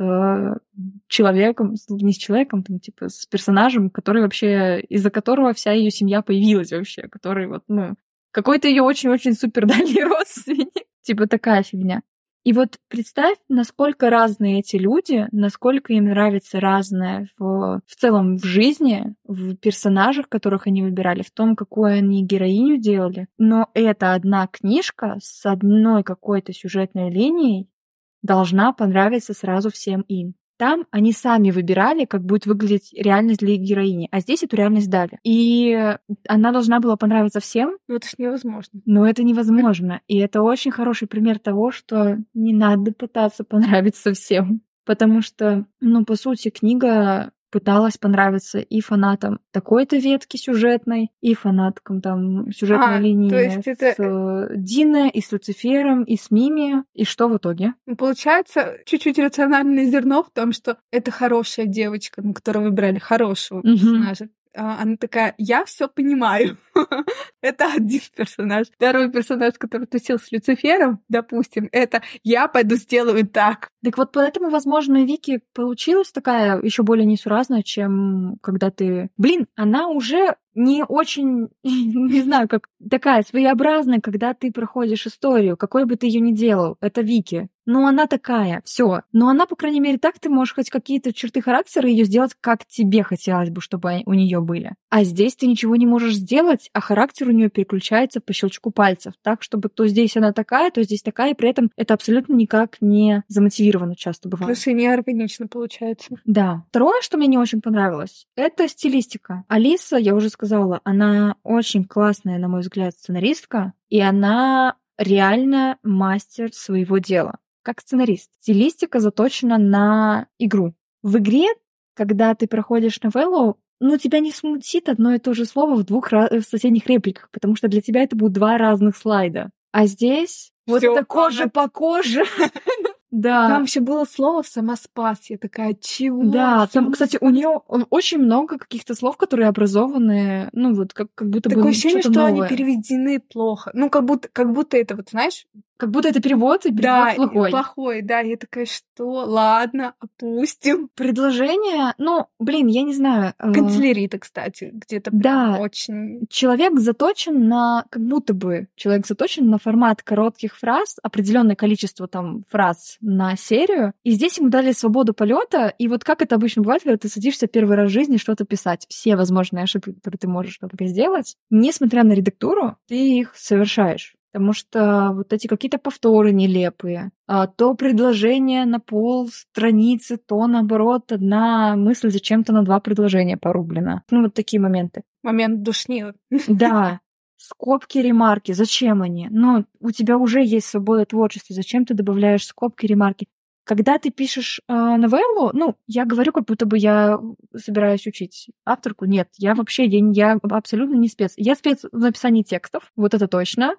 S1: человеком, не с человеком, там, типа, с персонажем, который вообще, из-за которого вся ее семья появилась вообще, который вот, ну, какой-то ее очень-очень супер дальний родственник. Типа такая фигня. И вот представь, насколько разные эти люди, насколько им нравится разное в, в целом в жизни, в персонажах, которых они выбирали, в том, какую они героиню делали. Но эта одна книжка с одной какой-то сюжетной линией должна понравиться сразу всем им. Там они сами выбирали, как будет выглядеть реальность для их героини, а здесь эту реальность дали. И она должна была понравиться всем.
S2: Но это ж невозможно.
S1: Но это невозможно. И это очень хороший пример того, что не надо пытаться понравиться всем. Потому что, ну, по сути, книга пыталась понравиться и фанатам такой-то ветки сюжетной, и фанаткам там сюжетной
S2: а,
S1: линии
S2: то есть
S1: с
S2: это...
S1: Диной, и с Люцифером, и с Мими. И что в итоге?
S2: Получается, чуть-чуть рациональное зерно в том, что это хорошая девочка, на которую выбрали хорошего
S1: Мгм.
S2: персонажа. А, Она такая, я все понимаю. Это один персонаж. Второй персонаж, который тусил с Люцифером, допустим, это я пойду сделаю так.
S1: Так вот, поэтому, возможно, Вики получилась такая еще более несуразная, чем когда ты... Блин, она уже не очень, не знаю, как такая своеобразная, когда ты проходишь историю, какой бы ты ее ни делал. Это Вики. Но она такая, все. Но она, по крайней мере, так ты можешь хоть какие-то черты характера ее сделать, как тебе хотелось бы, чтобы у нее были. А здесь ты ничего не можешь сделать, а характер у нее переключается по щелчку пальцев. Так, чтобы то здесь она такая, то здесь такая, и при этом это абсолютно никак не замотивировано часто бывает.
S2: Плюс и неорганично получается.
S1: Да. Второе, что мне не очень понравилось, это стилистика. Алиса, я уже сказала, она очень классная, на мой взгляд, сценаристка, и она реально мастер своего дела. Как сценарист. Стилистика заточена на игру. В игре когда ты проходишь новеллу, ну, тебя не смутит одно и то же слово в двух раз... в соседних репликах, потому что для тебя это будут два разных слайда. А здесь вот это кожа по коже. Да.
S2: Там еще было слово «самоспас». Я такая, чего?
S1: Да, там, кстати, у нее очень много каких-то слов, которые образованы, ну, вот как, как будто бы
S2: такое ощущение, что
S1: новое.
S2: они переведены плохо. Ну, как будто, как будто это, вот, знаешь...
S1: Как будто это перевод, и перевод
S2: да,
S1: плохой.
S2: плохой, да. Я такая, что? Ладно, опустим.
S1: Предложение, ну, блин, я не знаю.
S2: Канцелярита, кстати, где-то
S1: да,
S2: очень...
S1: Человек заточен на... Как будто бы человек заточен на формат коротких фраз, определенное количество там фраз на серию, и здесь ему дали свободу полета, и вот как это обычно бывает, когда ты садишься первый раз в жизни что-то писать, все возможные ошибки, которые ты можешь только сделать, несмотря на редактуру, ты их совершаешь. Потому что вот эти какие-то повторы нелепые, а то предложение на пол страницы, то, наоборот, одна мысль зачем-то на два предложения порублена. Ну, вот такие моменты.
S2: Момент душнил.
S1: Да. Скобки, ремарки. Зачем они? Ну, у тебя уже есть свобода творчества. Зачем ты добавляешь скобки, ремарки? Когда ты пишешь э, новеллу, ну, я говорю, как будто бы я собираюсь учить авторку. Нет, я вообще, я, я абсолютно не спец. Я спец в написании текстов, вот это точно.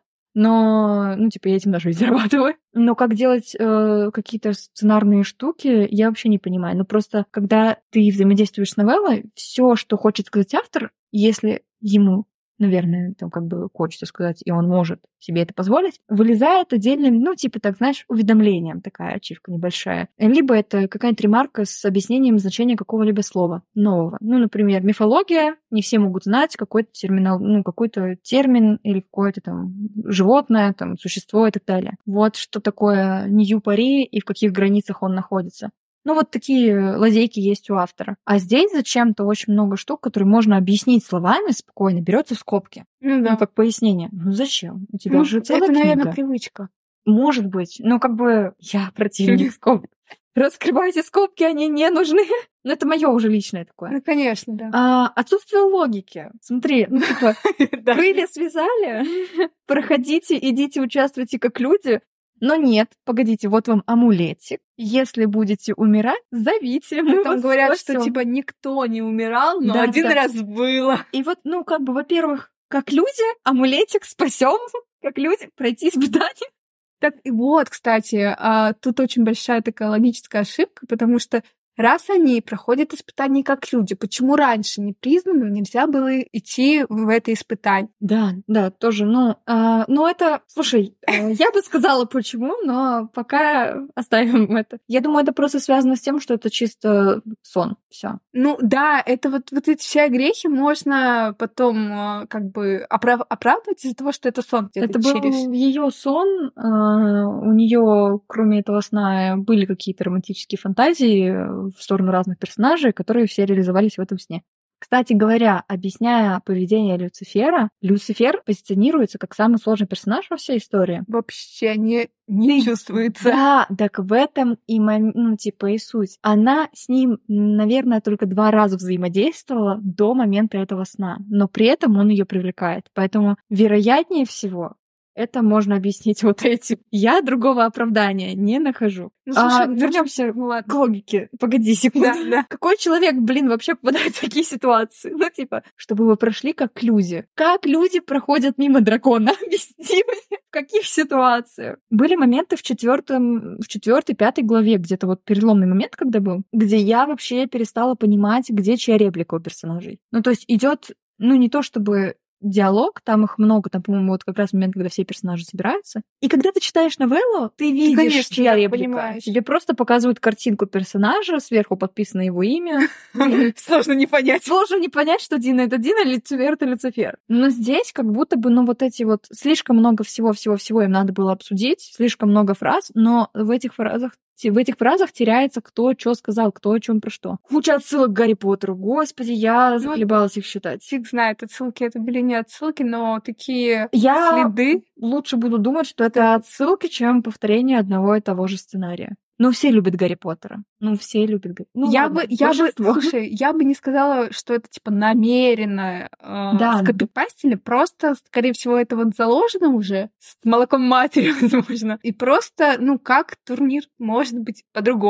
S1: Но, ну, типа, я этим даже и зарабатываю. Но как делать э, какие-то сценарные штуки, я вообще не понимаю. Ну, просто, когда ты взаимодействуешь с новеллой, все, что хочет сказать автор, если ему, наверное, там как бы хочется сказать, и он может себе это позволить, вылезает отдельным, ну, типа, так, знаешь, уведомлением, такая ачивка небольшая. Либо это какая-нибудь ремарка с объяснением значения какого-либо слова нового. Ну, например, мифология. Не все могут знать какой-то терминал, ну, какой-то термин или какое-то там животное, там, существо и так далее. Вот что такое нью-пари и в каких границах он находится. Ну, вот такие лазейки есть у автора. А здесь зачем-то очень много штук, которые можно объяснить словами спокойно, берется в скобки.
S2: Ну, да.
S1: Ну, как пояснение. Ну, зачем? У тебя
S2: ну,
S1: же целая
S2: это,
S1: книга.
S2: наверное, привычка.
S1: Может быть. Ну, как бы я противник скобок. Раскрывайте скобки, они не нужны. Ну, это мое уже личное такое.
S2: Ну, конечно, да.
S1: А, отсутствие логики. Смотри, ну, типа, крылья связали, проходите, идите, участвуйте как люди. Но нет, погодите, вот вам амулетик. Если будете умирать, зовите. Мы
S2: там
S1: вас
S2: говорят,
S1: спасем.
S2: что типа никто не умирал, но
S1: да,
S2: один
S1: да.
S2: раз было.
S1: И вот, ну, как бы, во-первых, как люди, амулетик спасем, как люди пройти испытание.
S2: Так и вот, кстати, тут очень большая такая логическая ошибка, потому что раз они проходят испытания как люди, почему раньше непризнанным нельзя было идти в это испытание?
S1: Да, да, тоже. Ну, а, ну это, слушай, я бы сказала почему, но пока оставим это. Я думаю, это просто связано с тем, что это чисто сон. Все.
S2: Ну да, это вот, вот эти все грехи можно потом как бы оправ- оправдывать из-за того, что это сон.
S1: Это был ее сон. У нее, кроме этого сна, были какие-то романтические фантазии в сторону разных персонажей, которые все реализовались в этом сне. Кстати говоря, объясняя поведение Люцифера, Люцифер позиционируется как самый сложный персонаж во всей истории.
S2: Вообще не, не чувствуется.
S1: Да, так в этом и, ну, типа, и суть. Она с ним, наверное, только два раза взаимодействовала до момента этого сна, но при этом он ее привлекает. Поэтому, вероятнее всего, это можно объяснить вот этим. Я другого оправдания не нахожу.
S2: Ну, слушай,
S1: а,
S2: ну,
S1: вернемся ну, к логике. Погоди секунду.
S2: Да, да.
S1: Какой человек, блин, вообще попадает в такие ситуации? Ну, типа, чтобы вы прошли как люди. Как люди проходят мимо дракона? Объясни мне, в каких ситуациях? Были моменты в четвертом, в четвертой, пятой главе, где-то вот переломный момент, когда был, где я вообще перестала понимать, где чья реплика у персонажей. Ну, то есть идет, ну, не то чтобы диалог, там их много, там, по-моему, вот как раз момент, когда все персонажи собираются. И когда ты читаешь новеллу, ты видишь, ты, конечно, чья реплика. Понимаешь. Тебе просто показывают картинку персонажа, сверху подписано его имя.
S2: Сложно не понять.
S1: Сложно не понять, что Дина — это Дина, Люцифер — это Люцифер. Но здесь как будто бы, ну, вот эти вот слишком много всего-всего-всего им надо было обсудить, слишком много фраз, но в этих фразах в этих фразах теряется, кто что сказал, кто о чем про что. Куча отсылок к Гарри Поттеру. Господи, я захлебалась их считать.
S2: Фиг знает, отсылки это были не отсылки, но такие
S1: я
S2: следы.
S1: Лучше буду думать, что это отсылки, чем повторение одного и того же сценария. Ну, все любят Гарри Поттера. Ну, все любят Гарри Поттера. Ну,
S2: я
S1: ладно,
S2: бы, я бы, слушай, я бы не сказала, что это, типа, намеренно э, да. скопипастили. Просто, скорее всего, это вот заложено уже с молоком матери, возможно. И просто, ну, как турнир может быть по-другому?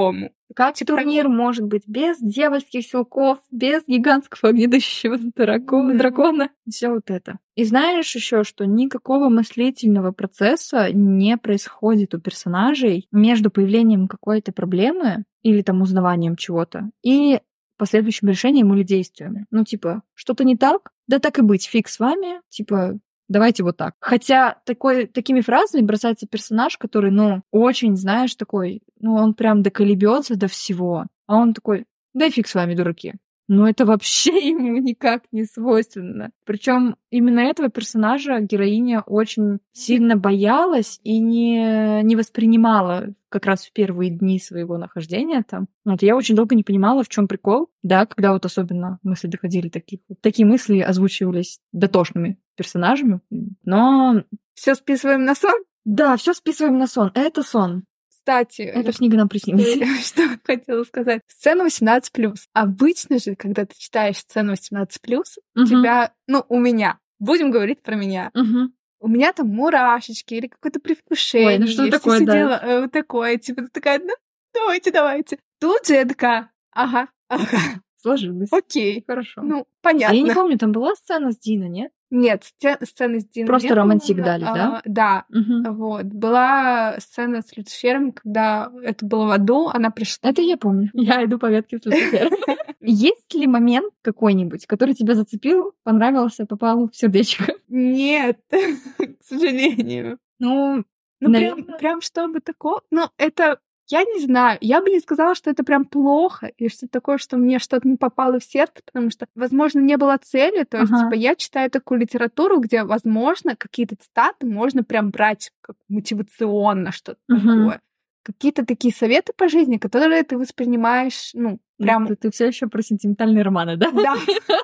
S1: Как турнир может быть без дьявольских силков, без гигантского огнедышащего дракона, дракона? Все вот это. И знаешь еще, что никакого мыслительного процесса не происходит у персонажей между появлением какой-то проблемы или там узнаванием чего-то и последующим решением или действиями. Ну, типа, что-то не так? Да так и быть, фиг с вами. Типа, давайте вот так. Хотя такой, такими фразами бросается персонаж, который, ну, очень, знаешь, такой, ну, он прям доколебется до всего. А он такой, да фиг с вами, дураки. Но это вообще ему никак не свойственно. Причем именно этого персонажа героиня очень сильно боялась и не, не воспринимала как раз в первые дни своего нахождения там. Вот я очень долго не понимала, в чем прикол, да, когда вот особенно мысли доходили таких. Вот такие мысли озвучивались дотошными персонажами, но...
S2: Все списываем на сон?
S1: Да, все списываем на сон. Это сон.
S2: Кстати,
S1: эта книга нам приснилась.
S2: Что я хотела сказать. Сцена восемнадцать плюс. Обычно же, когда ты читаешь сцену восемнадцать плюс, у тебя, ну, у меня, будем говорить про меня, у меня там мурашечки или какое-то предвкушение.
S1: Ой, ну что такое,
S2: все
S1: да.
S2: Дело, э, вот такое, типа, ты такая, ну, давайте, давайте. Тут же я такая, ага, ага.
S1: Сложилось.
S2: Окей.
S1: Хорошо.
S2: Ну, понятно.
S1: А я не помню, там была сцена с Дино, нет?
S2: Нет, сцены с Дино.
S1: Просто романтик дали,
S2: а,
S1: да?
S2: Да.
S1: Угу.
S2: Вот. Была сцена с Люцифером, когда это было в аду, она пришла.
S1: Это я помню. Я иду по ветке с Люцифером. Есть ли момент какой-нибудь, который тебя зацепил, понравился, попал в сердечко?
S2: Нет, к сожалению.
S1: Ну,
S2: ну прям, прям чтобы такого... Ну, это... Я не знаю, я бы не сказала, что это прям плохо, или что такое, что мне что-то не попало в сердце, потому что, возможно, не было цели, то есть, ага. типа, я читаю такую литературу, где, возможно, какие-то цитаты можно прям брать как мотивационно, что-то uh-huh. такое. Какие-то такие советы по жизни, которые ты воспринимаешь, ну, прям...
S1: Ты, ты все еще про сентиментальные романы, да?
S2: Да,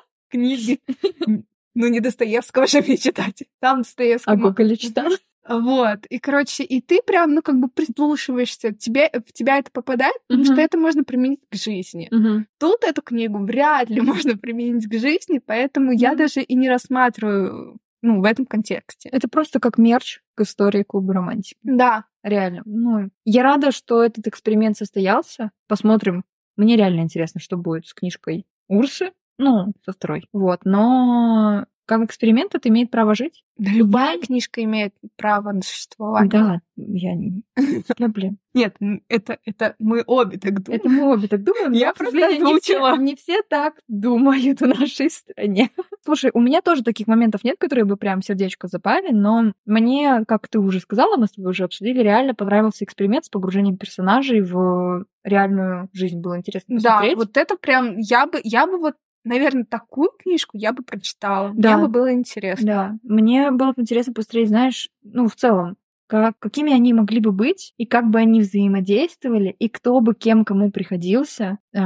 S2: книги. Ну, не Достоевского же мне читать. Там Достоевского...
S1: А Гоголя читал?
S2: Вот, и, короче, и ты прям, ну, как бы прислушиваешься, тебе, в тебя это попадает, потому uh-huh. что это можно применить к жизни.
S1: Uh-huh.
S2: Тут эту книгу вряд ли можно применить к жизни, поэтому uh-huh. я даже и не рассматриваю, ну, в этом контексте.
S1: Это просто как мерч к истории клуба романтики.
S2: Да.
S1: Реально. Ну, я рада, что этот эксперимент состоялся. Посмотрим. Мне реально интересно, что будет с книжкой Урсы. Ну, со второй. Вот, но... Как эксперимент это имеет право жить.
S2: Да, любая книжка имеет право на существование.
S1: Да, я не... Я, блин.
S2: Нет, это, это мы обе так думаем.
S1: Это мы обе так думаем.
S2: Я просто озвучила.
S1: Не, не все так думают в нашей стране. Слушай, у меня тоже таких моментов нет, которые бы прям сердечко запали, но мне, как ты уже сказала, мы с тобой уже обсудили, реально понравился эксперимент с погружением персонажей в реальную жизнь. Было интересно посмотреть.
S2: Да, вот это прям... Я бы, я бы вот наверное, такую книжку я бы прочитала. Да. Мне бы было интересно.
S1: Да. Мне было бы интересно посмотреть, знаешь, ну, в целом, как, какими они могли бы быть, и как бы они взаимодействовали, и кто бы кем кому приходился э,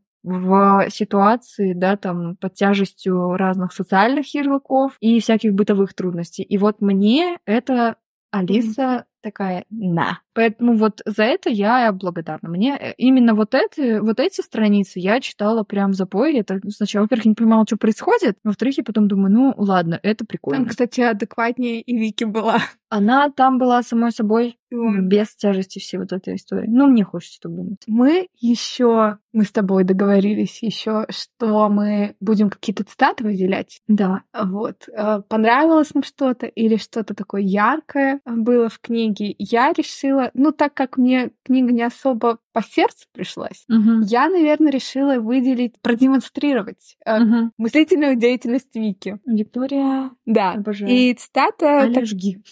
S1: в ситуации, да, там, под тяжестью разных социальных ярлыков и всяких бытовых трудностей. И вот мне это Алиса mm-hmm. такая на. Поэтому вот за это я благодарна. Мне именно вот эти, вот эти страницы я читала прям в запой. Это сначала, во-первых, я не понимала, что происходит. Во-вторых, я потом думаю, ну ладно, это прикольно.
S2: Там, кстати, адекватнее и Вики была.
S1: Она там была самой собой, mm. без тяжести всей вот этой истории. Ну, мне хочется так думать.
S2: Мы еще, мы с тобой договорились еще, что мы будем какие-то цитаты выделять.
S1: Да.
S2: Вот. Понравилось нам что-то или что-то такое яркое было в книге. Я решила, ну, так как мне книга не особо по сердцу пришлась,
S1: угу.
S2: я, наверное, решила выделить, продемонстрировать
S1: угу.
S2: мыслительную деятельность Вики.
S1: Виктория.
S2: Да.
S1: Обожаю.
S2: И цитата...
S1: Аля,
S2: так...
S1: жги.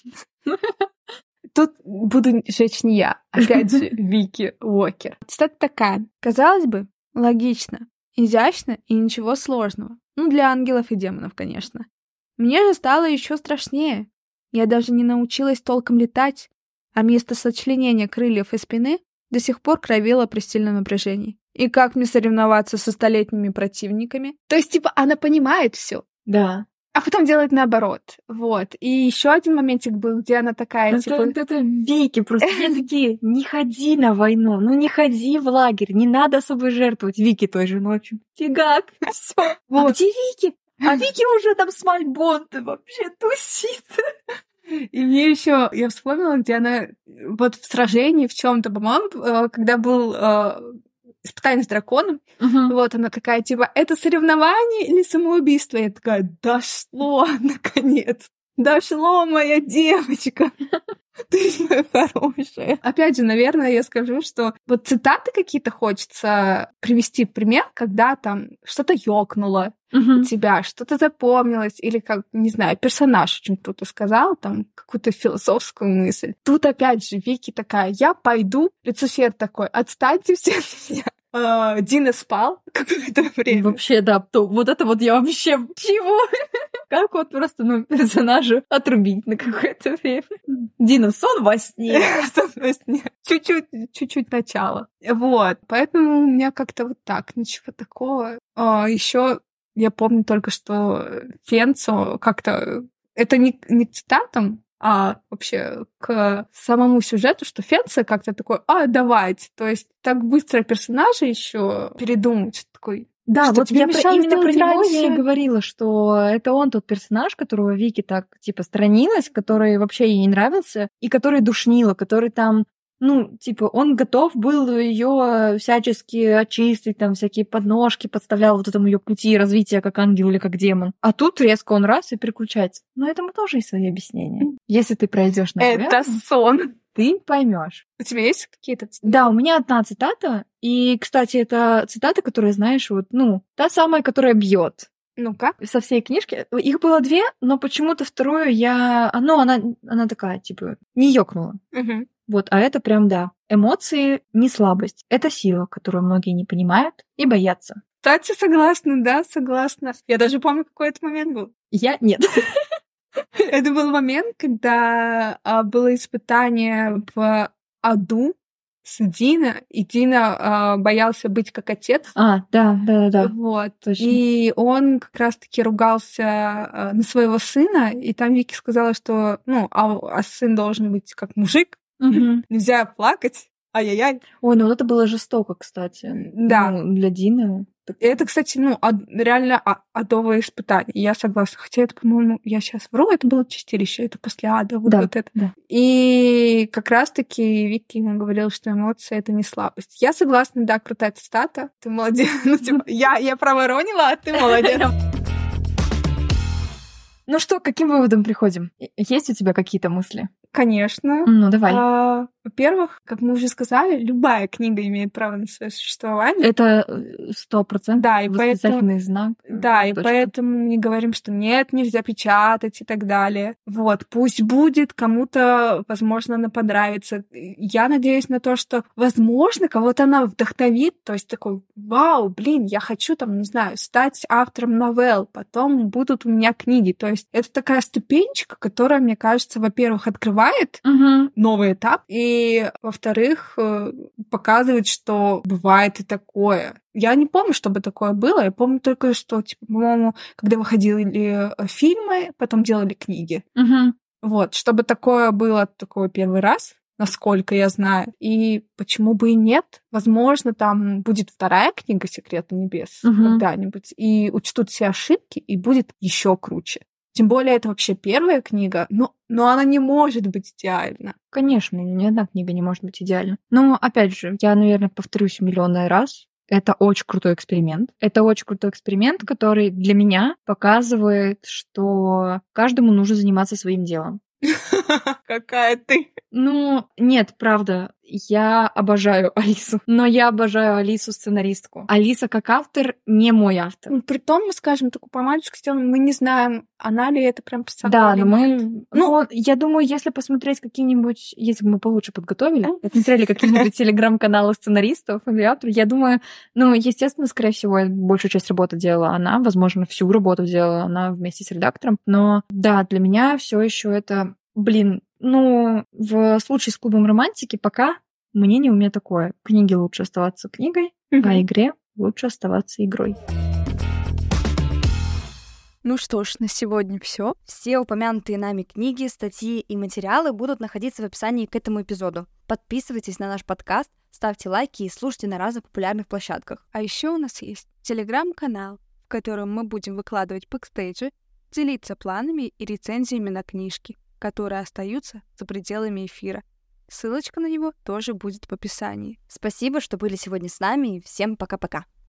S2: Тут буду жечь не я. Опять же, Вики Уокер. Цитата такая. Казалось бы, логично, изящно и ничего сложного. Ну, для ангелов и демонов, конечно. Мне же стало еще страшнее. Я даже не научилась толком летать, а место сочленения крыльев и спины до сих пор кровило при сильном напряжении. И как мне соревноваться со столетними противниками? То есть, типа, она понимает все.
S1: Да.
S2: А потом делает наоборот. Вот. И еще один моментик был, где она такая,
S1: это,
S2: типа...
S1: Это, это Вики просто. Все такие, не ходи на войну, ну не ходи в лагерь, не надо особо жертвовать. Вики той же ночью. Фигак. Все.
S2: Вот.
S1: А где Вики? А Вики уже там с Мальбонте вообще тусит.
S2: И мне еще, я вспомнила, где она вот в сражении в чем-то, по-моему, когда был «Испытание с драконом».
S1: Угу.
S2: Вот, она такая, типа, это соревнование или самоубийство? Я такая, дошло, наконец. Дошло, моя девочка. Ты моя хорошая. Опять же, наверное, я скажу, что вот цитаты какие-то хочется привести в пример, когда там что-то ёкнуло
S1: Угу.
S2: у тебя, что-то запомнилось, или, как, не знаю, персонаж очень кто-то сказал, там, какую-то философскую мысль. Тут опять же Вики такая, я пойду, Люцифер такой, отстаньте все от меня. Uh, Дина спал какое-то время.
S1: Вообще, да, то, вот это вот я вообще... Чего? Как вот просто, ну, персонажу отрубить на какое-то время? Дина, сон во сне.
S2: Сон во сне. Чуть-чуть, чуть-чуть начало. Вот. Поэтому у меня как-то вот так, ничего такого. А, еще я помню только, что Фенцо как-то... Это не, не к цитатам, а вообще к самому сюжету, что Фенция как-то такой, а, давайте. То есть так быстро персонажа еще передумать. Такой,
S1: да,
S2: что
S1: вот
S2: тебе
S1: я про, именно про него
S2: раньше?
S1: я и говорила, что это он тот персонаж, которого Вики так, типа, сторонилась, который вообще ей не нравился, и который душнила, который там, ну, типа, он готов был ее всячески очистить, там, всякие подножки подставлял вот этому ее пути развития как ангел или как демон. А тут резко он раз и переключается. Но этому тоже есть свои объяснения. Если ты пройдешь на
S2: Это сон.
S1: Ты поймешь.
S2: У тебя есть какие-то цитаты?
S1: Да, у меня одна цитата. И, кстати, это цитата, которая, знаешь, вот, ну, та самая, которая бьет.
S2: Ну-ка.
S1: Со всей книжки. Их было две, но почему-то вторую я... Ну, она, она такая, типа, не ёкнула.
S2: Угу.
S1: Вот, а это прям, да. Эмоции не слабость. Это сила, которую многие не понимают и боятся.
S2: Кстати, согласна, да, согласна. Я даже помню, какой это момент был.
S1: Я нет.
S2: Это был момент, когда а, было испытание в аду с Дина, и Дина а, боялся быть как отец.
S1: А, да, да, да, да.
S2: Вот.
S1: Точно.
S2: И он как раз-таки ругался а, на своего сына, и там Вики сказала, что, ну, а, а сын должен быть как мужик,
S1: Угу.
S2: нельзя плакать. Ай-яй-яй.
S1: Ой, ну вот это было жестоко, кстати.
S2: Да.
S1: Ну, для Дины.
S2: Это, кстати, ну, ад, реально а, адовое испытание. Я согласна. Хотя это, по-моему, я сейчас вру, это было чистилище, это после ада. Вот,
S1: Да,
S2: вот это.
S1: да.
S2: И как раз-таки Вики ему говорил, что эмоции — это не слабость. Я согласна, да, крутая цитата. Ты молодец. Ну, типа, я, я проворонила, а ты молодец.
S1: Ну что, к каким выводам приходим? Есть у тебя какие-то мысли?
S2: Конечно.
S1: Ну, давай.
S2: А, во-первых, как мы уже сказали, любая книга имеет право на свое существование.
S1: Это сто процентов
S2: Да, и
S1: восклицательный
S2: поэтому...
S1: знак.
S2: Да, и
S1: Точка.
S2: поэтому мы не говорим, что нет, нельзя печатать и так далее. Вот, пусть будет, кому-то, возможно, она понравится. Я надеюсь на то, что, возможно, кого-то она вдохновит, то есть такой, вау, блин, я хочу там, не знаю, стать автором новелл, потом будут у меня книги. То есть это такая ступенечка, которая, мне кажется, во-первых, открывает
S1: Угу.
S2: новый этап, и, во-вторых, показывает, что бывает и такое. Я не помню, чтобы такое было. Я помню только, что, типа, по-моему, когда выходили фильмы, потом делали книги.
S1: Угу.
S2: Вот, чтобы такое было такой первый раз, насколько я знаю. И почему бы и нет? Возможно, там будет вторая книга «Секреты небес»
S1: Угу.
S2: когда-нибудь, и учтут все ошибки, и будет еще круче. Тем более, это вообще первая книга, но, но она не может быть идеальна.
S1: Конечно, ни одна книга не может быть идеальна. Но, опять же, я, наверное, повторюсь миллионный раз. Это очень крутой эксперимент. Это очень крутой эксперимент, который для меня показывает, что каждому нужно заниматься своим делом.
S2: Какая ты.
S1: Ну, нет, правда, я обожаю Алису, но я обожаю Алису-сценаристку. Алиса как автор не мой автор.
S2: Ну, притом мы скажем такую помадочку сделаем, мы не знаем, она ли это прям писала.
S1: Да,
S2: или
S1: но
S2: нет.
S1: мы... Ну, я думаю, если посмотреть какие-нибудь... Если бы мы получше подготовили, посмотрели какие-нибудь телеграм-каналы сценаристов или авторов, я думаю, ну, естественно, скорее всего, большую часть работы делала она, возможно, всю работу делала она вместе с редактором. Но да, для меня все еще это... Блин, ну, в случае с клубом романтики пока мнение у меня такое. Книге лучше оставаться книгой,
S2: Мгм.
S1: а игре лучше оставаться игрой.
S3: Ну что ж, на сегодня все. Все упомянутые нами книги, статьи и материалы будут находиться в описании к этому эпизоду. Подписывайтесь на наш подкаст, ставьте лайки и слушайте на разных популярных площадках.
S2: А еще у нас есть телеграм-канал, в котором мы будем выкладывать бэкстейджи, делиться планами и рецензиями на книжки, которые остаются за пределами эфира. Ссылочка на него тоже будет в описании.
S3: Спасибо, что были сегодня с нами, и всем пока-пока.